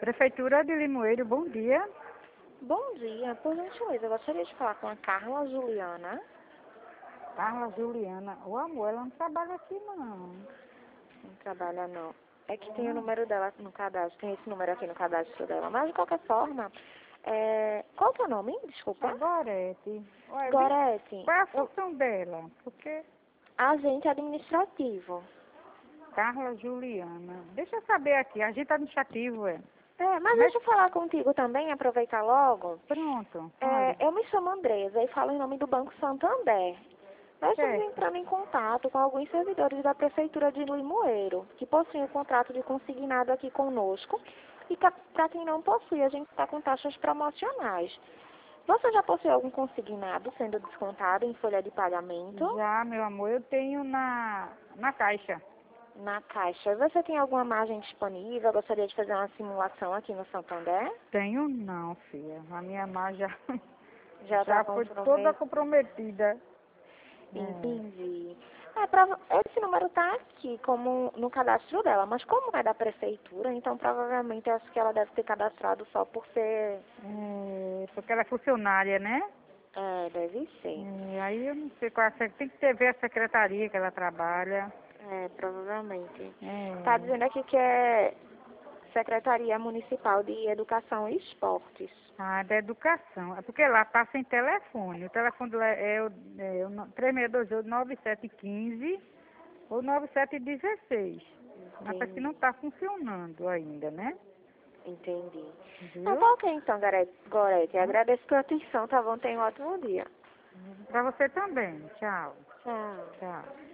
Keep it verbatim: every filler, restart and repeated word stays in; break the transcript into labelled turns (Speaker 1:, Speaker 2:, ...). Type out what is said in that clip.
Speaker 1: Prefeitura de Limoeiro, bom dia.
Speaker 2: Bom dia, por gentileza, eu gostaria de falar com a Carla Juliana.
Speaker 1: Carla Juliana. Ô amor, ela não trabalha aqui não.
Speaker 2: Não trabalha não. É que tem o
Speaker 1: Não.
Speaker 2: número dela no cadastro, tem esse número aqui no cadastro dela. Mas de qualquer forma, é... qual que é o nome? Desculpa.
Speaker 1: É Gorete. Olha, bem-
Speaker 2: Gorete.
Speaker 1: Qual é a
Speaker 2: Eu-
Speaker 1: função dela? Porque
Speaker 2: Agente administrativo.
Speaker 1: Carla Juliana. Deixa eu saber aqui, agente administrativo é.
Speaker 2: É, mas
Speaker 1: Mas
Speaker 2: deixa eu falar contigo também, aproveitar logo.
Speaker 1: pronto, fale.
Speaker 2: É, eu me chamo Andresa e falo em nome do Banco Santander. Nós estamos
Speaker 1: Certo.
Speaker 2: entrando em contato com alguns servidores da Prefeitura de Limoeiro, que possuem o contrato de consignado aqui conosco, e para quem não possui, a gente está com taxas promocionais. Você já possui algum consignado sendo descontado em folha de pagamento?
Speaker 1: Já, meu amor, eu tenho na, na caixa.
Speaker 2: Na Caixa. Você tem alguma margem disponível? Gostaria de fazer uma simulação aqui no Santander?
Speaker 1: Tenho não, filha. A minha mãe já,
Speaker 2: Já
Speaker 1: já
Speaker 2: está
Speaker 1: foi
Speaker 2: comprometida?
Speaker 1: toda comprometida. É.
Speaker 2: Entendi. É, prova- esse número está aqui como no cadastro dela, mas como é da prefeitura, então provavelmente eu acho que ela deve ter cadastrado só por ser.
Speaker 1: É, porque ela é funcionária, né?
Speaker 2: É, deve ser.
Speaker 1: É, aí eu não sei qual é a sec- tem que ter ver a secretaria que ela trabalha.
Speaker 2: É, provavelmente. Está
Speaker 1: É.
Speaker 2: dizendo aqui que é Secretaria Municipal de Educação e Esportes.
Speaker 1: Ah, da educação. É porque lá tá sem telefone. O telefone dela é o, é o no- três seis dois oito nove sete um cinco ou nove sete um seis. Mas aqui não
Speaker 2: Entendi.
Speaker 1: está funcionando ainda, né?
Speaker 2: Entendi. Ah,
Speaker 1: Viu?
Speaker 2: tá ok então, Gore- Gorete. Agradeço pela atenção, tá bom? Tenha um ótimo dia.
Speaker 1: Para você também. Tchau.
Speaker 2: Tchau.
Speaker 1: Tchau.